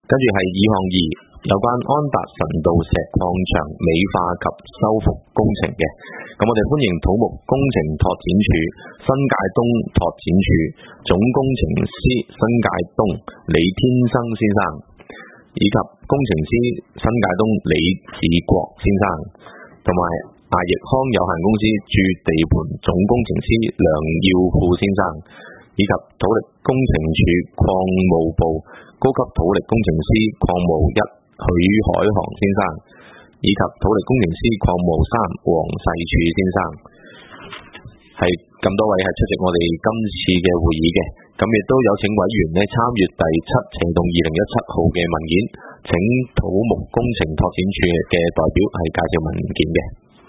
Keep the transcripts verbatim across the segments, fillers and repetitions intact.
跟住係二項二，有關安達臣道石礦場美化及修復工程嘅。咁我哋歡迎土木工程拓展署新界東拓展處總工程師新界東李天生先生，以及工程師新界東李志國先生，同埋亞奕康有限公司駐地盤總工程師梁耀富先生，以及土力工程處礦務部高級土力工程師礦務一許海航先生，以及土力工程師礦務三黃世柱先生，係咁多位係出席我哋今次嘅會議嘅。咁亦都有請委員呢參閱第七程動二零一七號嘅文件，請土木工程拓展處嘅代表係介紹文件嘅。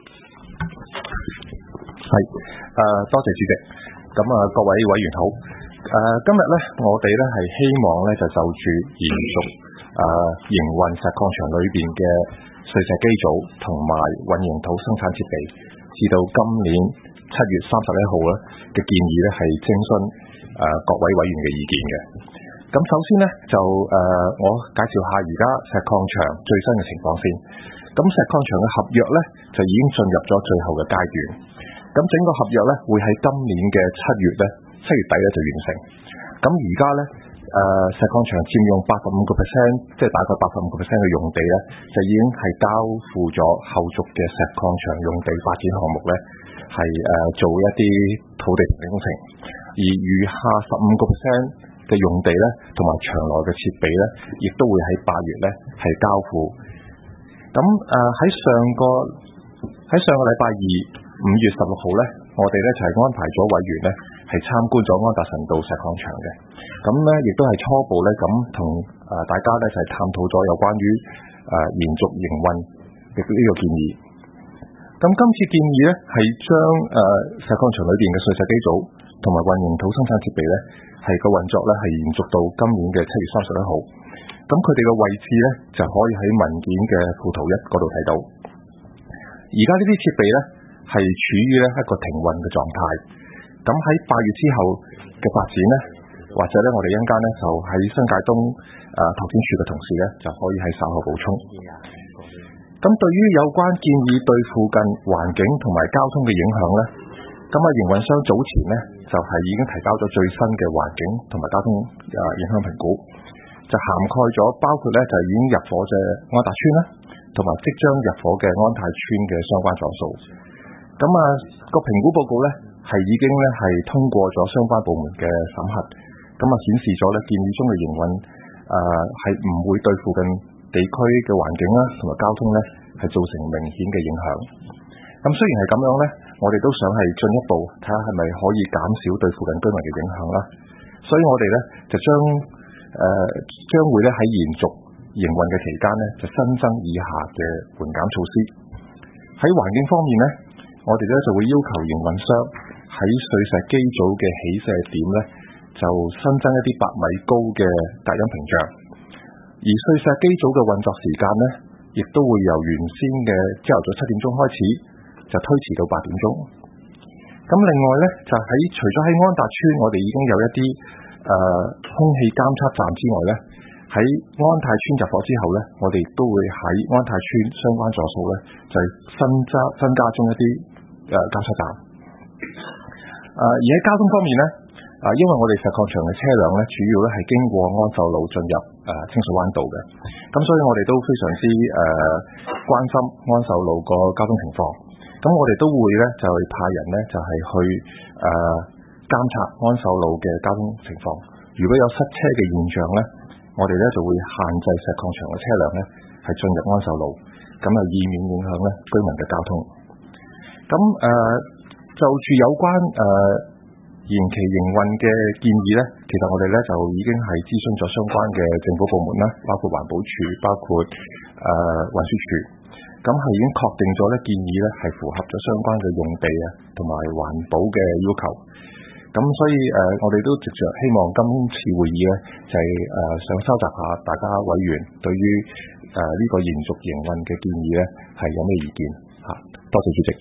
係誒、呃，多謝主席。咁啊，各位委員好。誒、呃，今日咧，我哋咧係希望咧就就住延續誒營運石礦場裏邊嘅碎石機組同埋混凝土生產設備，至到今年七月三十一號咧嘅建議咧係徵詢誒各位委員嘅意見嘅。咁首先咧就誒、呃、我介紹下而家石礦場最新嘅情況先。咁石礦場嘅合約咧就已經進入咗最後嘅階段。咁整個合約咧會喺今年嘅七月咧七月底咧就完成。咁而家咧誒石礦場佔用八十五個 percent， 即係大概八十五個 percent 嘅用地咧，就已經係交付咗後續嘅石礦場用地發展項目咧，係誒、呃、做一啲土地工程。而餘下十五個 percent 嘅用地咧，同埋場內嘅設備咧，亦都會喺八月咧係交付。咁誒喺上個喺上個禮拜二五月十六號咧，我哋咧就係安排咗委員咧係參觀咗安達臣道石礦場嘅。咁咧亦都係初步咧咁同誒大家咧就係探討咗有關於誒延續營運嘅呢個建議。咁今次建議咧係將誒石礦場裏邊嘅碎石機組同埋混凝土生產設備咧係個運作咧係延續到今年嘅七月三十一號。咁佢哋嘅位置咧就可以喺文件嘅附圖一嗰度睇到。而家呢啲設備咧係處於咧一個停運嘅狀態。咁喺八月之後嘅發展咧，或者咧我哋一陣間咧就喺新界東誒拓展處嘅同事咧就可以喺稍後補充。咁對於有關建議對附近環境同埋交通嘅影響咧，咁啊營運商早前咧就係已經提交咗最新嘅環境同埋交通誒影響評估，就涵蓋咗包括咧就已經入伙嘅安達邨啦，同埋即將入伙嘅安泰邨嘅相關狀數。咁啊個評估報告咧係已經咧係通過咗相關部門嘅審核，咁啊顯示咗咧建議中嘅營運誒係唔會對附近地區嘅環境啦同埋交通咧係造成明顯嘅影響。咁雖然係咁樣咧，我哋都想係進一步睇下係咪可以減少對附近居民嘅影響啦。所以我哋咧就將誒將會咧喺延續營運嘅期間咧就新增以下嘅緩減措施。喺環境方面咧，我哋咧就會要求營運商喺碎石機組嘅起射點咧就新增一啲百米高嘅隔音屏障。而碎石機組嘅運作時間咧，亦都會由原先嘅朝頭早七點鐘開始，就推遲到八點鐘。咁另外咧，就喺除咗喺安達邨，我哋已經有一啲誒、呃、空氣監測站之外咧，喺安泰邨入伙之後咧，我哋亦都會喺安泰邨相關座數咧，就係、新增增加中一啲誒監測站。誒、呃、而喺交通方面咧。啊，因為我哋石礦場嘅車輛咧，主要咧係經過安秀路進入誒清水灣道嘅，咁所以我哋都非常之誒、呃、關心安秀路個交通情況。咁我哋都會咧就係派人咧就係去誒監察安秀路嘅交通情況。如果有塞車嘅現象咧，我哋咧就會限制石礦場嘅車輛咧係進入安秀路，咁啊以免影響咧居民嘅交通。咁誒、呃、就住有關誒。呃延期營運嘅建議咧，其實我哋咧就已經係諮詢咗相關嘅政府部門啦，包括環保署、包括誒運輸署，咁係已經確定咗咧建議咧係符合咗相關嘅用地啊同埋環保嘅要求。咁所以誒、呃，我哋都藉著希望今次會議咧就係、是、誒、呃、想收集下大家委員對於誒呢、呃這個延續營運嘅建議咧係有咩意見嚇？多謝主席。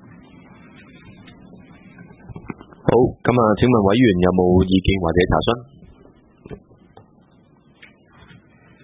好，咁啊，請問委員有冇意見或者查詢？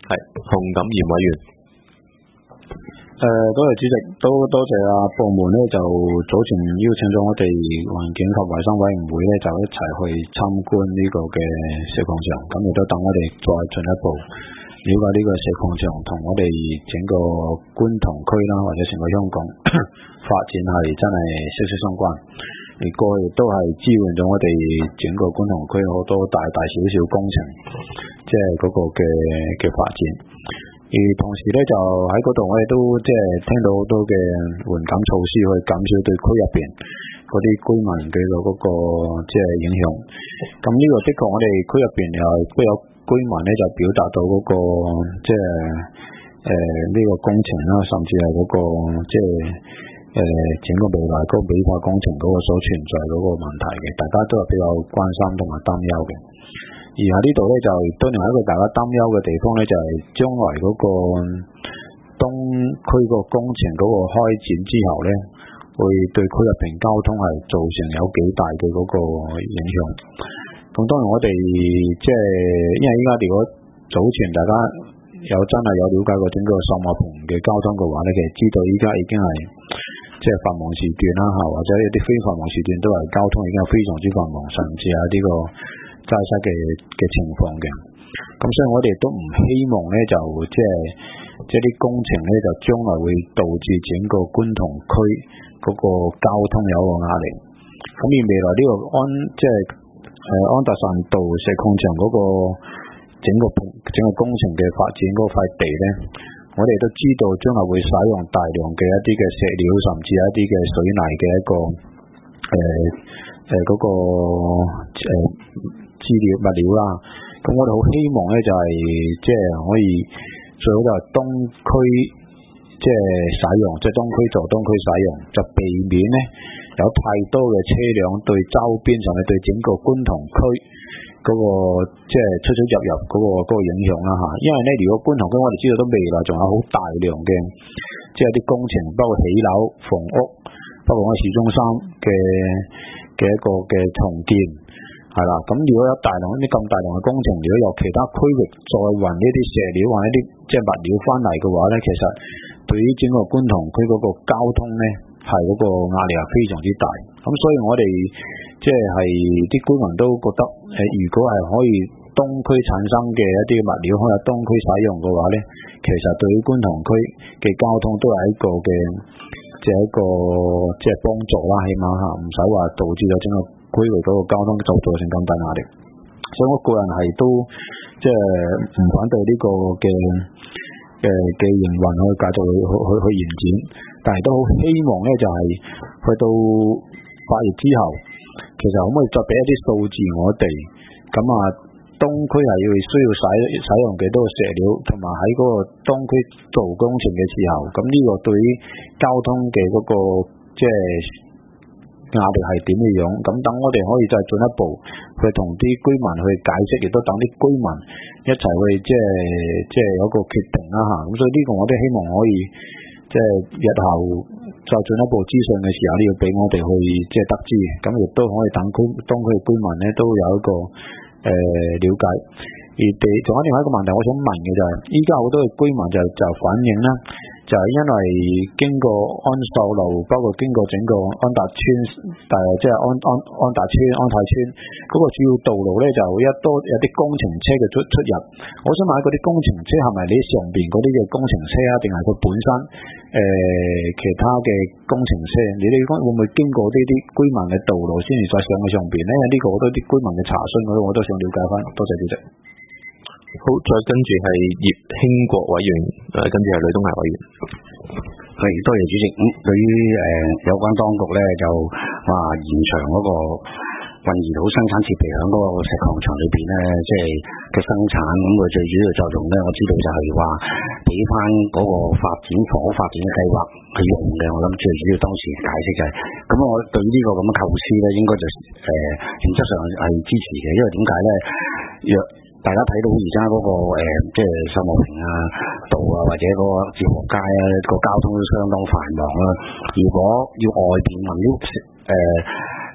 係洪錦炎委員。 誒、呃，多謝主席，都多謝啊部門咧，就早前邀請咗我哋環境及衛生委員會咧，就一齊去參觀呢個嘅石礦場，咁亦都等我哋再進一步了解呢個石礦場同我哋整個觀塘區啦，或者成個香港發展係真係息息相關。而過去亦都係支援咗我哋整個觀塘區好多大大小小工程，即係嗰個嘅嘅發展。而同時咧，就喺嗰度我哋都即係聽到好多嘅緩減措施去減少對區入邊嗰啲居民嘅嗰個即係影響。咁呢個的確我哋區入邊又都有居民咧就表達到嗰個即係誒呢個工程啦，甚至係嗰個即係誒整個未來嗰個美化工程嗰個所存在嗰個問題嘅，大家都係比較關心同埋擔憂嘅。而喺呢度咧，就都另外一個大家擔憂嘅地方咧，就係將來嗰個東區個工程嗰個開展之後咧，會對區入邊交通係造成有幾大嘅嗰個影響。咁當然我哋即係因為依家如果早前大家有真係有了解過整個秀茂坪嘅交通嘅話咧，其實知道依家已經係即係繁忙時段啦嚇，或者一啲非繁忙時段都係交通已經係非常之繁忙，甚至係呢個擠塞嘅嘅情況嘅。咁所以我哋都唔希望咧就即係即係啲工程咧就將來會導致整個觀塘區嗰個交通有一個壓力。咁而未來呢個安即係誒安達臣道石礦場嗰個整個整個工程嘅發展嗰塊地咧，我哋都知道將來會使用大量嘅一啲嘅石料，甚至係一啲嘅水泥嘅一個誒誒嗰個誒資料物料啦。咁我哋好希望咧就係即係可以最好就係東區即係使用，即係東區做東區使用，就避免咧有太多嘅車輛對周邊甚至對整個觀塘區嗰個即係出出入入嗰個嗰個影響啦嚇。因為咧如果觀塘區我哋知道都未來仲有好大量嘅即係啲工程，包括起樓、房屋，包括我市中心嘅嘅一個嘅重建。係啦，咁如果有大量啲咁大量嘅工程，如果由其他區域再運呢啲石料或者啲即係物料翻嚟嘅話咧，其實對於整個觀塘區嗰個交通咧，係嗰個壓力係非常之大。咁所以我哋即係啲居民都覺得，誒如果係可以東區產生嘅一啲物料可以喺東區使用嘅話咧，其實對於觀塘區嘅交通都係一個嘅即係一個即係幫助啦，起碼嚇唔使話導致咗整個區域嗰個交通就造成咁大壓力。所以我個人係都即係唔反對呢個嘅嘅嘅營運去繼續去去去延展，但係都好希望咧就係去到八月之後，其實可唔可以再俾一啲數字我哋咁啊？東區係要需要使使用幾多個石料，同埋喺嗰個東區做工程嘅時候，咁呢個對於交通嘅嗰個即係壓力係點嘅樣？咁等我哋可以再進一步去同啲居民去解釋，亦都等啲居民一齊去即係即係有一個決定啦嚇。咁所以呢個我都希望可以即係日後再進一步資訊嘅時候，呢要俾我哋去即係得知，咁亦都可以等區東區嘅居民咧都有一個誒、呃、了解。而地仲有另外一個問題，我想問嘅就係、是，依家好多嘅居民就就反映啦，就係、是、因為經過安秀路，包括經過整個安達邨，但係即係安安安達邨、安泰邨嗰、那個主要道路咧，就一多有啲工程車嘅出出入。我想問下嗰啲工程車係咪你上邊嗰啲嘅工程車啊，定係佢本身誒、呃、其他嘅工程車？你哋會唔會經過呢啲居民嘅道路先至再上去上邊咧？呢、這個好多啲居民嘅查詢，我我都想了解翻。多謝主席。 好，再跟住係葉興國委員，誒，跟住係呂東霞委員。 係，多謝主席。咁、嗯、對於誒、呃、有關當局咧，就話延長嗰個運移土生產設備喺嗰個石礦場裏邊咧，即係嘅生產，咁佢最主要作用咧，我知道就係話俾翻嗰個發展房屋發展嘅計劃去用嘅。我諗最主要當時解釋就係、是，咁我對呢個咁嘅構思咧，應該就誒、呃、原則上係支持嘅，因為點解咧？若大家睇到而家嗰個誒、呃，即係秀茂坪啊、道啊，或者嗰個志和街啊，個交通都相當繁忙啦。如果要外邊運啲誒誒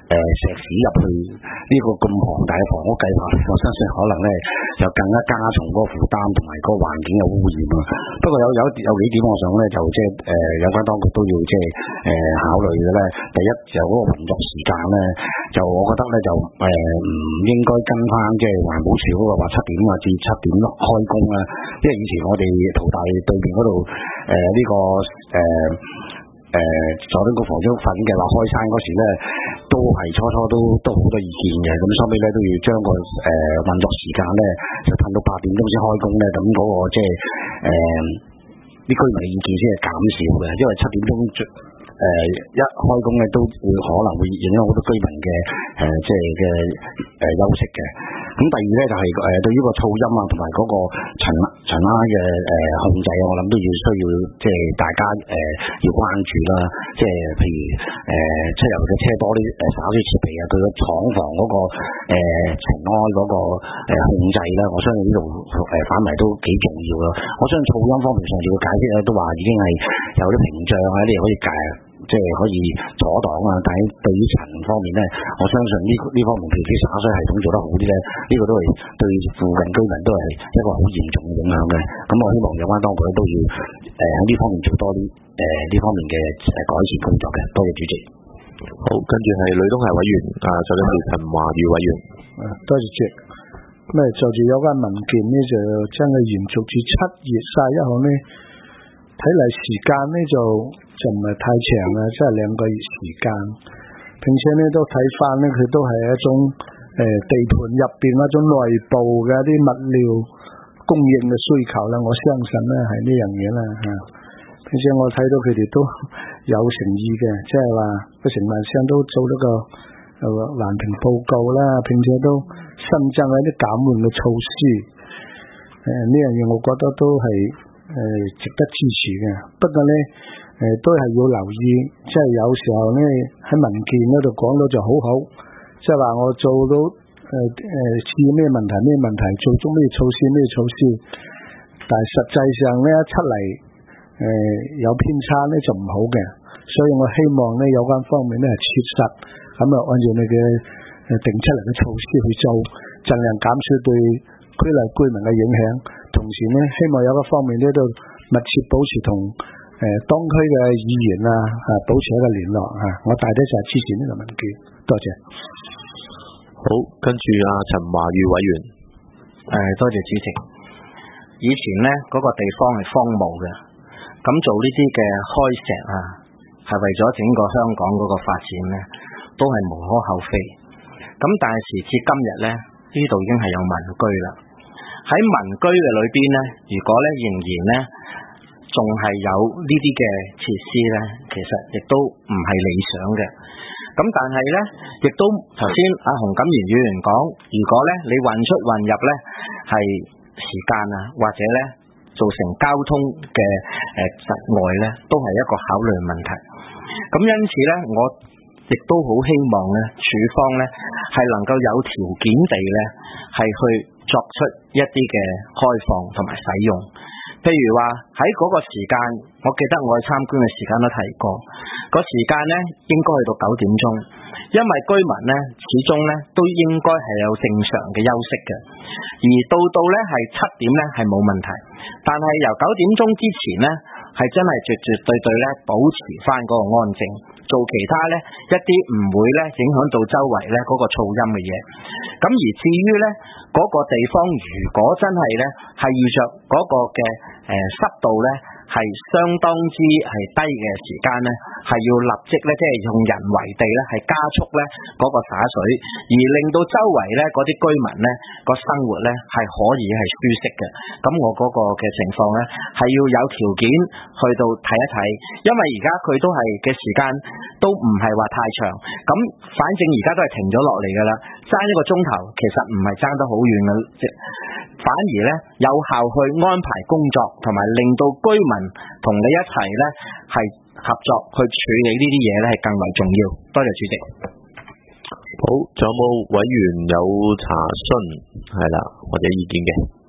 誒石屎入去呢個咁龐大嘅房屋計劃，我相信可能咧就更加加重嗰個負擔同埋嗰個環境嘅污染啊。不過有有有幾點我想咧就即係誒有關當局都要即係誒考慮嘅咧。第一就嗰個運作時間咧，就我覺得咧就誒唔應該跟翻即係環保署嗰個話七點啊至七點開工啊，因為以前我哋淘大對面嗰度誒呢個誒。誒佐敦個房屋發展計劃開山嗰時咧，都係初初都都好多意見嘅，咁收尾咧都要將個誒運作時間咧就褪到八點鐘先開工咧，咁嗰、那個即係誒啲居民嘅意見先係減少嘅，因為七點鐘誒、呃、一開工咧都會可能會影響好多居民嘅誒即係嘅誒休息嘅。咁第二咧就係、是、誒、呃、對於個噪音啊同埋嗰個塵塵埃嘅誒控制啊，我諗都要需要即係大家誒、呃、要關注啦。即係譬如誒、呃、出入嘅車多啲誒灑水設備啊，佢個廠房嗰、那個誒塵埃嗰個誒控制啦，我相信呢度誒範圍都幾重要咯。我相信噪音方面上次嘅解釋咧都話已經係有啲屏障啊，啲可以解。即係可以阻擋啊，但係對於塵方面咧，我相信呢呢方面譬如啲灑水系統做得好啲咧，呢、這個都係對附近居民都係一個好嚴重嘅影響嘅。咁我希望有關當局都要誒喺呢方面做多啲誒呢方面嘅誒改善工作嘅。多謝主席。 好，跟住係呂東係委員啊，再跟住陳華宇委員。 啊，多謝主席。咁就住有關文件呢，就將佢延續至七月三十一號呢，睇嚟時間呢就。就唔係太長啦，即係兩個月時間。並且咧都睇翻咧，佢都係一種誒、呃、地盤入邊一種內部嘅一啲物料供應嘅需求啦。我相信咧係呢樣嘢啦嚇。並且我睇到佢哋都有誠意嘅，即係話個承辦商都做咗個誒環評報告啦，並且都新增一啲減緩嘅措施。誒呢樣嘢我覺得都係誒、呃、值得支持嘅。不過咧。誒、呃，都係要留意，即係有時候咧喺文件嗰度講到就好好，即係話我做到誒誒似咩問題咩問題，做足咩措施咩措施，但係實際上咧一出嚟誒、呃、有偏差咧就唔好嘅，所以我希望咧有關方面咧係切實咁啊按照你嘅誒定出嚟嘅措施去做，盡量減少對區內居民嘅影響，同時咧希望有個方面咧都密切保持同。誒，當區嘅議員啊，啊，保持一個聯絡啊，我大體就係支持呢個文件，多謝。 好，跟住阿陳華宇委員。 誒、呃，多謝主席。以前呢嗰、那個地方係荒蕪嘅，咁做呢啲嘅開石啊，係為咗整個香港嗰個發展呢，都係無可厚非。咁但係時至今日呢，呢度已經係有民居啦。喺民居嘅裏邊呢，如果呢仍然呢。仲係有呢啲嘅設施呢，其實亦都唔係理想嘅。咁但係呢，亦都頭先阿洪錦賢議員講，如果呢你運出運入呢係時間啊，或者呢造成交通嘅誒窒礙呢，都係一個考慮問題。咁因此呢，我亦都好希望呢署方呢係能夠有條件地呢係去作出一啲嘅開放同埋使用。譬如話喺嗰個時間，我記得我去參觀嘅時間都提過，個時間呢應該去到九點鐘，因為居民呢始終呢都應該係有正常嘅休息嘅，而到到呢係七點呢係冇問題，但係由九點鐘之前呢係真係絕絕對對呢保持翻嗰個安靜，做其他呢一啲唔會呢影響到周圍呢嗰個噪音嘅嘢。咁而至於呢嗰個地方，如果真係呢係遇着嗰個嘅誒濕度呢係相當之係低嘅時間呢，係要立即呢即係用人為地呢係加速呢嗰個灑水，而令到周圍呢嗰啲居民呢個生活呢係可以係舒適嘅。咁我嗰個嘅情況呢係要有條件去到睇一睇，因為而家佢都係嘅時間都唔係話太長，咁反正而家都係停咗落嚟噶啦，爭一個鐘頭其實唔係爭得好遠嘅，即反而呢有效去安排工作，同埋令到居民同你一齊呢係合作去處理呢啲嘢呢係更為重要。多謝主席。 好，仲有冇委員有查詢係啦或者意見嘅？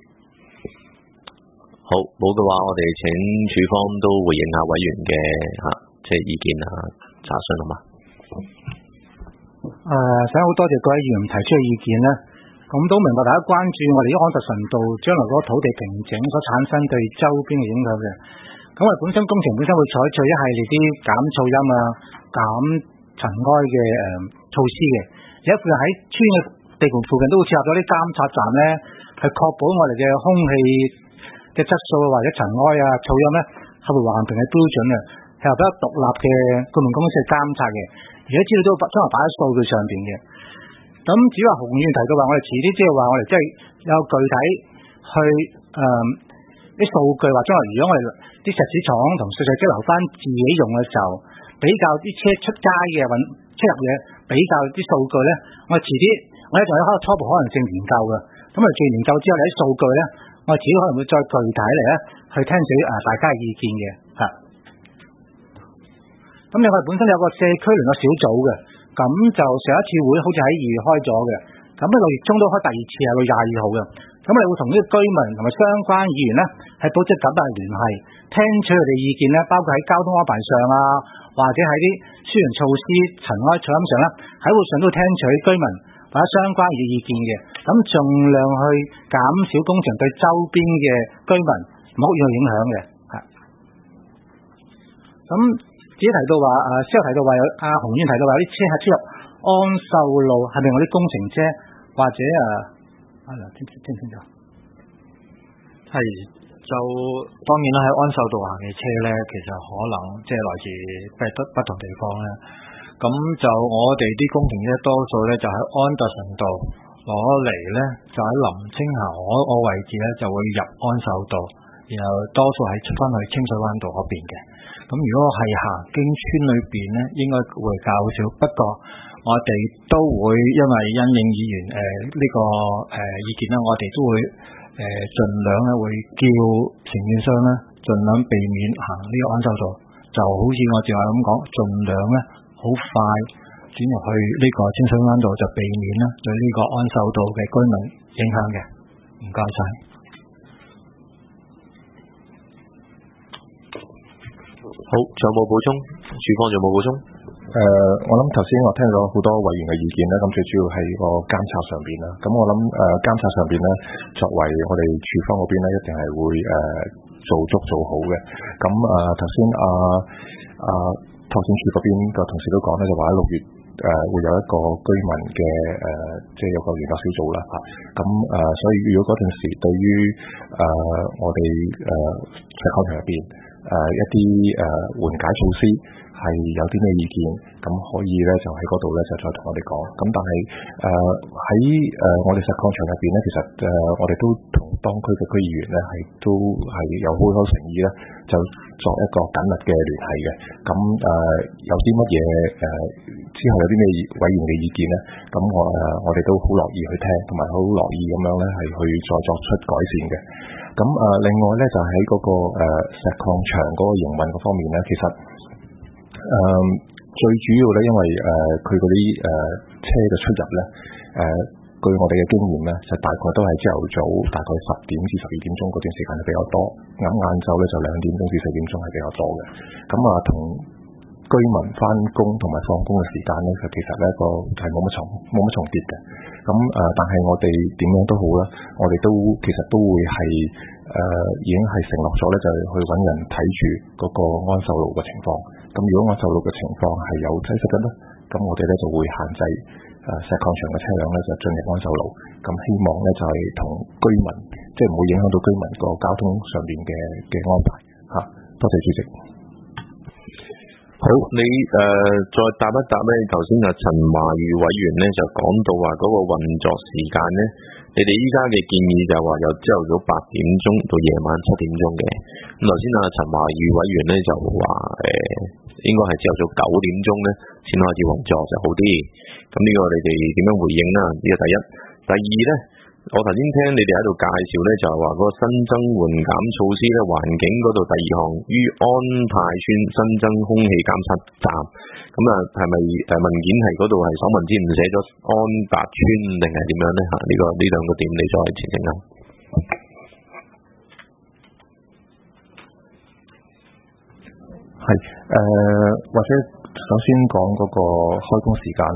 好，冇嘅話我哋請署方都回應下委員嘅吓即係意見啊查詢好嘛？ 誒、 誒、呃，想好多謝各位議員提出嘅意見啦。咁都明白大家關注我哋啲安達臣道將來嗰個土地平整所產生對周邊嘅影響嘅。咁我哋本身工程本身會採取一系列啲減噪音啊、減塵埃嘅誒、呃、措施嘅。而家附近喺村嘅地盤附近都會設立咗啲監察站咧，係確保我哋嘅空氣嘅質素或者塵埃啊、噪音咧係會環評嘅標準嘅，係由比較獨立嘅顧問公司去監察嘅。而家資料都將來擺喺數據上邊嘅。咁至於話洪議員提到話，我哋遲啲即係話我哋即係有具體去誒啲、呃、數據，話將來如果我哋啲石屎廠同碎石機留翻自己用嘅時候，比較啲車出街嘅運出入嘅比較啲數據咧，我哋遲啲我哋仲有一個初步可能性研究嘅。咁啊，做完研究之後，有啲數據咧，我哋遲啲可能會再具體嚟咧去聽取誒大家嘅意見嘅嚇。咁另外本身有個社區聯絡小組嘅。咁就上一次會好似喺二月開咗嘅，咁呢六月中都開第二次係到廿二號嘅，咁我哋會同呢個居民同埋相關議員咧係保持緊密聯繫，聽取佢哋意見咧，包括喺交通安排上啊，或者喺啲舒緩措施、塵埃噪音上咧，喺會上都會聽取居民或者相關嘅意見嘅，咁盡量去減少工程對周邊嘅居民唔好有影響嘅嚇。咁只提到話誒，先有提到話有阿洪議員提到話有啲車係出入安秀路，係咪我啲工程車或者誒啊？聽唔聽清楚？ 係就當然啦，喺安秀道行嘅車咧，其實可能即係來自不不同地方咧。咁就我哋啲工程車多數咧就喺安達臣道攞嚟咧，就喺林清霞嗰個位置咧就會入安秀道，然後多數係出翻去清水灣道嗰邊嘅。咁如果係行經村裏邊咧，應該會較少。不過我哋都會因為因應議員誒呢、呃這個誒、呃、意見啦，我哋都會誒盡、呃、量咧會叫承建商咧盡量避免行呢個安秀道，就好似我哋話咁講，盡量咧好快轉入去呢個清水灣道，就避免啦對呢個安秀道嘅居民影響嘅。唔該晒。 好，仲有冇補充？署方仲有冇補充？ 誒、呃，我諗頭先我聽咗好多委員嘅意見咧，咁最主要係個監察上邊啦。咁我諗誒監察上邊咧，作為我哋署方嗰邊咧，一定係會誒、呃、做足做好嘅。咁誒頭先阿阿拓展署嗰邊個同事都講咧，就話喺六月誒、呃、會有一個居民嘅誒、呃，即係有個聯絡小組啦嚇。咁、啊、誒、呃，所以如果嗰陣時對於誒、呃、我哋誒石礦場入邊，誒、呃、一啲誒、呃、緩解措施係有啲咩意見，咁可以咧就喺嗰度咧就再同我哋講。咁但係誒喺誒我哋石礦場入邊咧，其實誒、呃、我哋都同當區嘅區議員咧係都係有好多誠意咧，就作一個緊密嘅聯繫嘅。咁誒、呃、有啲乜嘢誒之後有啲咩委員嘅意見咧，咁我誒、呃、我哋都好樂意去聽，同埋好樂意咁樣咧係去再作出改善嘅。咁誒、呃，另外咧就喺嗰、那個誒、呃、石礦場嗰個營運嗰方面咧，其實誒、呃、最主要咧，因為誒佢嗰啲誒車嘅出入咧，誒、呃、據我哋嘅經驗咧，就大概都係朝頭早大概十點至十二點鐘嗰段時間係比較多，咁晏晝咧就兩點鐘至四點鐘係比較多嘅。咁啊，同居民翻工同埋放工嘅時間咧，其實咧個係冇乜重冇乜重疊嘅。咁誒、呃，但係我哋點樣都好啦，我哋都其實都會係誒、呃、已經係承諾咗咧，就係去揾人睇住嗰個安秀路嘅情況。咁如果安秀路嘅情況係有擠塞嘅咧，咁我哋咧就會限制誒、呃、石礦場嘅車輛咧就進入安秀路。咁希望咧就係、是、同居民，即係唔會影響到居民個交通上邊嘅嘅安排嚇、啊。多謝主席。 好，你誒、呃、再答一答咧，頭先阿陳華宇委員咧就講到話嗰個運作時間咧，你哋依家嘅建議就話由朝頭早八點鐘到夜晚七點鐘嘅。咁頭先阿陳華宇委員咧就話誒、呃、應該係朝頭早九點鐘咧先開始運作就好啲。咁呢個你哋點樣回應啦？呢個第一，第二咧。我頭先聽你哋喺度介紹咧，就係話嗰個新增緩減措施咧，環境嗰度第二項於安泰邨新增空氣監測站，咁啊係咪誒文件係嗰度係所文之唔寫咗安達邨定係點樣咧？嚇、這個，呢個呢兩個點你再澄清下。係誒、呃，或者首先講嗰個開工時間啦。誒、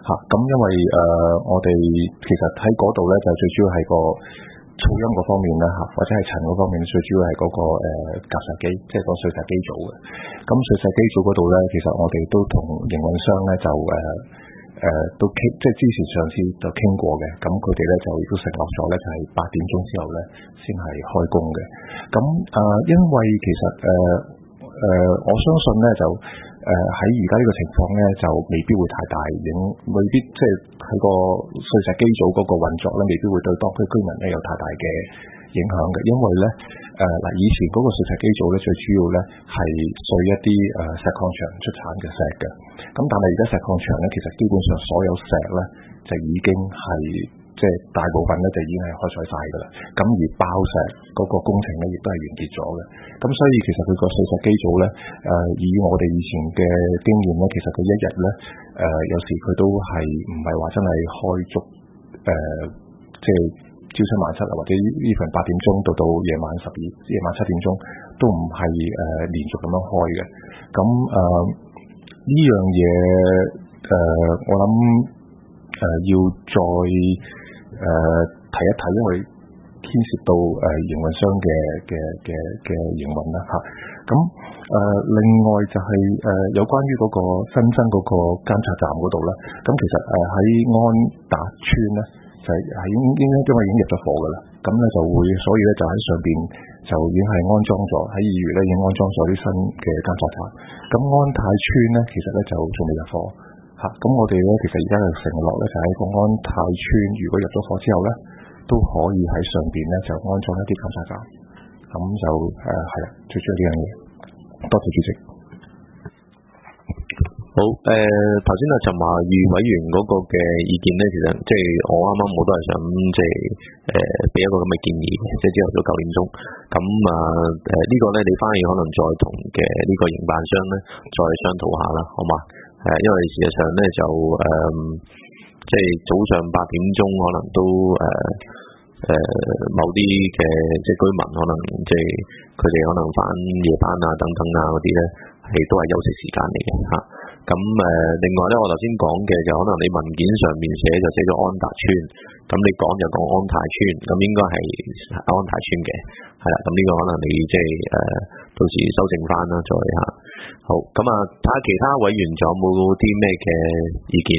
嚇。咁、啊、因為誒、呃、我哋其實喺嗰度咧就最主要係個噪音嗰方面啦嚇，或者係塵嗰方面，最主要係嗰、那個誒夾石機，即係個碎石機組嘅。咁碎石機組嗰度咧，其實我哋都同營運商咧就誒。呃誒、呃、都傾，即係之前上次就傾過嘅，咁佢哋咧就亦都承諾咗咧，就係八點鐘之後咧先係開工嘅。咁誒、呃，因為其實誒誒、呃呃，我相信咧就誒喺而家呢個情況咧就未必會太大影，未必即係喺個碎石機組嗰個運作咧，未必會對當區居民咧有太大嘅影響嘅，因為咧誒嗱，以前嗰個碎石機組咧最主要咧係碎一啲誒、呃、石礦場出產嘅石嘅，咁但係而家石礦場咧其實基本上所有石咧就已經係即係大部分咧就已經係開採晒㗎啦，咁而爆石嗰個工程咧亦都係完結咗嘅，咁所以其實佢個碎石機組咧誒以我哋以前嘅經驗咧，其實佢一日咧誒有時佢都係唔係話真係開足誒、呃、即係。朝七晚七啊，或者呢份八點鐘到到夜晚十二、夜晚七點鐘都唔係誒連續咁樣開嘅。咁誒呢樣嘢誒，我諗誒、呃、要再誒、呃、提一提，因為牽涉到誒營運商嘅嘅嘅嘅營運啦嚇。咁、啊、誒、呃、另外就係、是、誒、呃、有關於嗰個新增嗰個監察站嗰度啦。咁其實誒喺、呃、安達邨咧。就係應應該因為已經入咗貨㗎啦，咁咧就會，所以咧就喺上邊就已經係安裝咗，喺二月咧已經安裝咗啲新嘅監察站。咁安泰邨咧其實咧就仲未入貨嚇，咁我哋咧其實而家嘅承諾咧就喺個安泰邨如果入咗貨之後咧，都可以喺上邊咧就安裝一啲監察站。咁就誒係啦，最主要呢樣嘢。多謝主席。 好，誒頭先阿陳華宇委員嗰個嘅意見咧，其實即係我啱啱我都係想即係誒俾一個咁嘅建議嘅，即係朝頭早九點鐘，咁啊誒呢個咧你翻去可能再同嘅呢個營辦商咧再商討下啦，好嘛？誒、呃、因為事實上咧就誒、呃、即係早上八點鐘可能都誒誒、呃呃、某啲嘅即係居民可能即係佢哋可能翻夜班啊等等啊嗰啲咧係都係休息時間嚟嘅嚇。咁誒，另外咧，我頭先講嘅就可能你文件上面寫就寫咗安達邨，咁你講就講安泰邨，咁應該係安泰邨嘅，係啦。咁呢個可能你即係誒，到時修正翻啦，再嚇。好，咁啊，睇下其他委員仲有冇啲咩嘅意見？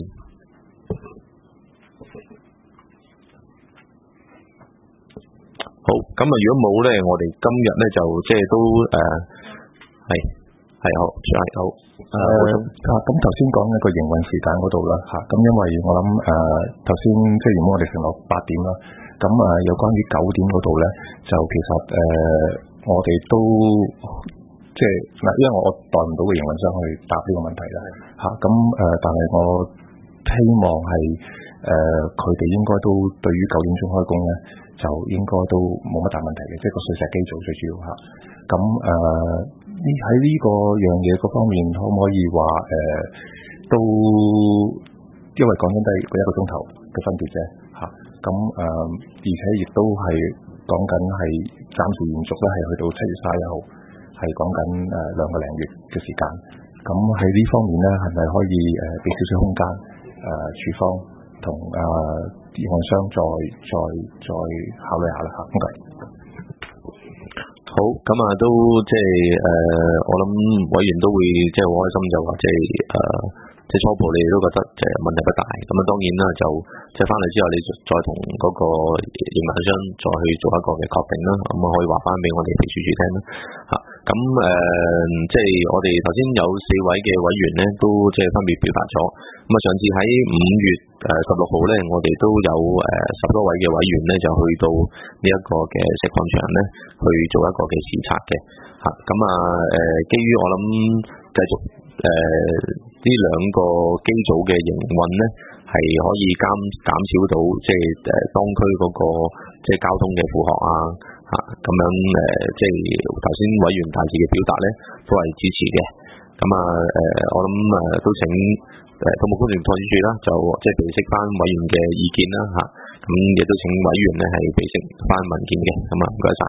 好，咁啊，如果冇咧，我哋今日咧就即係都誒係係好，係好。誒啊！咁頭先講一個營運時間嗰度啦嚇，咁因為我諗誒頭先即係如果我哋承諾八點啦，咁啊有關於九點嗰度咧，就其實誒、呃、我哋都即係嗱，因為我代唔到個營運商去答呢個問題啦嚇，咁誒但係我希望係誒佢哋應該都對於九點鐘開工咧，就應該都冇乜大問題嘅，即係個碎石機組最主要嚇，咁誒。呢喺呢個樣嘢嗰方面，可唔可以話誒、呃、都，因為講真都係一個鐘頭嘅分別啫嚇。咁、啊、誒、呃，而且亦都係講緊係暫時延續咧，係去到七月三十一號，係講緊誒兩個零月嘅時間。咁喺呢方面咧，係咪可以誒俾少少空間誒處方同誒營運商再再再考慮下啦嚇？唔該。好，咁啊都即係誒、呃，我諗委員都會即係好開心，就話即係誒，即係初步你哋都覺得即係問題不大。咁啊當然啦，就即係翻嚟之後，你再同嗰個營辦商再去做一個嘅確定啦。咁啊可以話翻俾我哋秘書處聽啦。嚇，咁誒即係我哋頭先有四位嘅委員咧，都即係分別表達咗。咁啊上次喺五月誒十六號咧，我哋都有誒十多位嘅委員咧，就去到呢一個嘅石礦場咧，去做一個嘅視察嘅嚇。咁啊誒，基於我諗繼續誒呢兩個機組嘅營運咧，係可以減減少到即係誒當區嗰個即係交通嘅負荷啊嚇。咁樣誒即係頭先委員大致嘅表達咧，都係支持嘅。咁啊誒，我諗誒都請誒土木工程拓展署啦，就即係備悉翻委員嘅意見啦嚇。咁亦都請委員咧係備悉翻文件嘅。咁啊唔該晒。